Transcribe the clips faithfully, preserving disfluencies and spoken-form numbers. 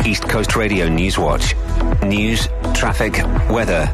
East Coast Radio News Watch. News, traffic, weather.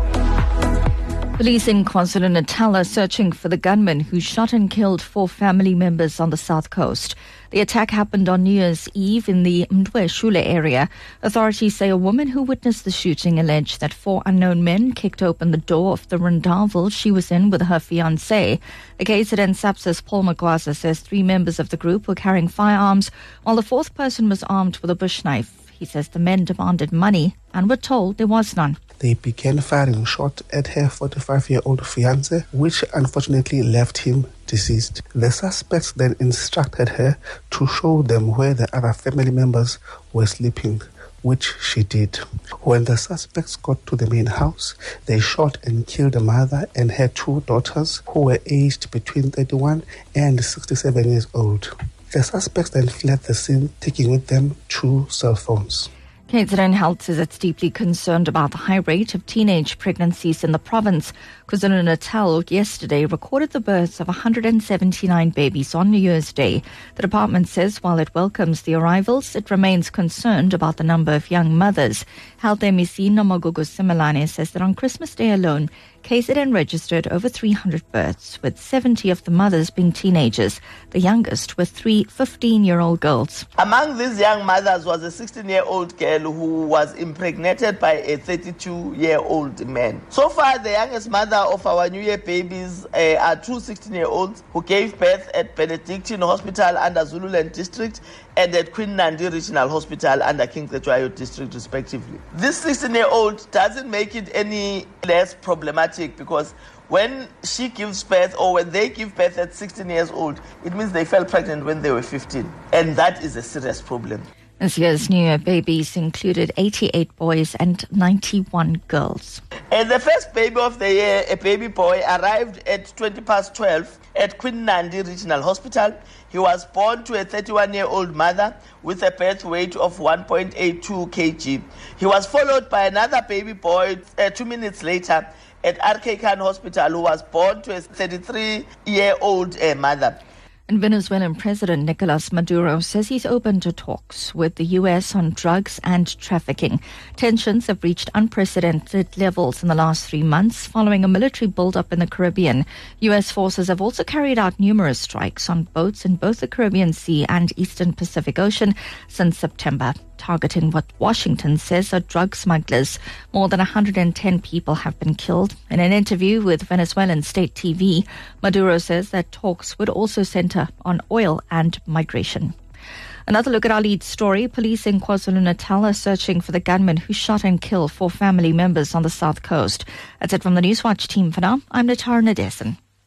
Police in KwaZulu-Natal are searching for the gunman who shot and killed four family members on the south coast. The attack happened on New Year's Eve in the Mdwe-Shule area. Authorities say a woman who witnessed the shooting alleged that four unknown men kicked open the door of the Rendavel she was in with her fiancé. The K Z N SAPS's Paul Magwaza says three members of the group were carrying firearms, while the fourth person was armed with a bush knife. He says the men demanded money and were told there was none. They began firing shot at her forty-five-year-old fiancé, which unfortunately left him deceased. The suspects then instructed her to show them where the other family members were sleeping, which she did. When the suspects got to the main house, they shot and killed the mother and her two daughters, who were aged between thirty-one and sixty-seven years old. The suspects then fled the scene, taking with them two cell phones. K Z N Health says it's deeply concerned about the high rate of teenage pregnancies in the province. KwaZulu-Natal yesterday recorded the births of one hundred seventy-nine babies on New Year's Day. The department says while it welcomes the arrivals, it remains concerned about the number of young mothers. Health M E C Nomagugu Simelane says that on Christmas Day alone, K Z N registered over three hundred births, with seventy of the mothers being teenagers. The youngest were three fifteen-year-old girls. Among these young mothers was a sixteen-year-old girl who was impregnated by a thirty-two-year-old man. So far, the youngest mother of our New Year babies uh, are two sixteen-year-olds who gave birth at Benedictine Hospital under Zululand District and at Queen Nandi Regional Hospital under King Cetshwayo District, respectively. This sixteen-year-old doesn't make it any less problematic because when she gives birth or when they give birth at sixteen years old, it means they fell pregnant when they were fifteen. And that is a serious problem. This year's New Year babies included eighty-eight boys and ninety-one girls. And the first baby of the year, a baby boy, arrived at twenty past twelve at Queen Nandi Regional Hospital. He was born to a thirty-one-year-old mother with a birth weight of one point eight two kilograms. He was followed by another baby boy uh, two minutes later at R K Khan Hospital, who was born to a thirty-three-year-old uh, mother. And Venezuelan President Nicolas Maduro says he's open to talks with the U S on drugs and trafficking. Tensions have reached unprecedented levels in the last three months following a military buildup in the Caribbean. U S forces have also carried out numerous strikes on boats in both the Caribbean Sea and Eastern Pacific Ocean since September, targeting what Washington says are drug smugglers. More than one hundred ten people have been killed. In an interview with Venezuelan state T V, Maduro says that talks would also center on oil and migration. Another look at our lead story. Police in KwaZulu-Natal are searching for the gunman who shot and killed four family members on the south coast. That's it from the Newswatch team for now. I'm Natara Nadesan.